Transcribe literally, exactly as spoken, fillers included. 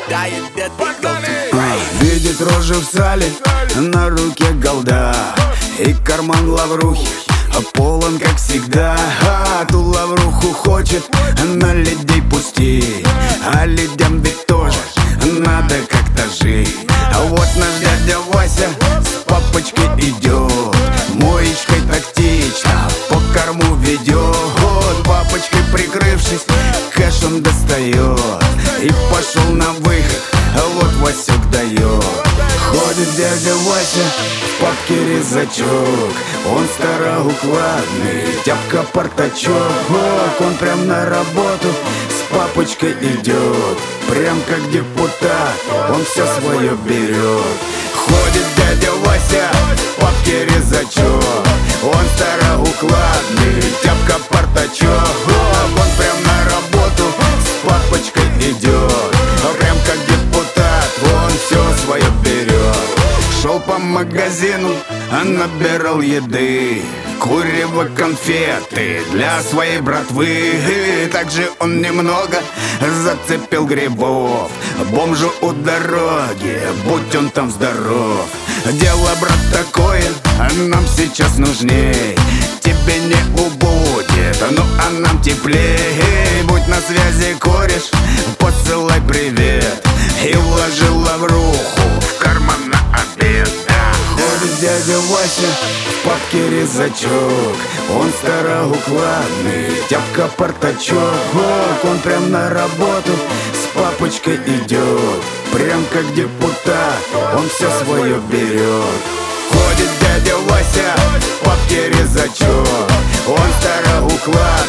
Видит рожи в сале, на руке голда и карман лаврухи полон, как всегда. А ту лавруху хочет на людей пустить, а людям ведь тоже надо как-то жить. А вот наш дядя Вася с папочкой идет, моечкой тактично по корму ведет. Папочкой прикрывшись, кэш он достает и пошел на выход, а вот Васек дает. Ходит дядя Вася, в папке резачок, он староукладный, тяпка-портачок. Он прям на работу с папочкой идет, прям как депутат, он все свое берет. Ходит дядя Вася, в папке резачок, он староукладный, тяпка-портачок. Он прям на работу с папочкой идет, прям как депутат, он все свое берет. Шел по магазину, а набирал еды, курево, конфеты для своей братвы. Также он немного зацепил грибов бомжу у дороги, будь он там здоров. Дело, брат, такое, нам сейчас нужней. Тебе не убудет, ну а нам теплей. Будь на связи, кореш, посылай привет и вложи лавруху в карман на обед. Ходит дядя Вася, в папке резачок, он староукладный, тяпка-портачок. Он прям на работу с папочкой идет, прям как депутат, он все свое берет. Ходит дядя Вася, в папке резачок, он староукладный,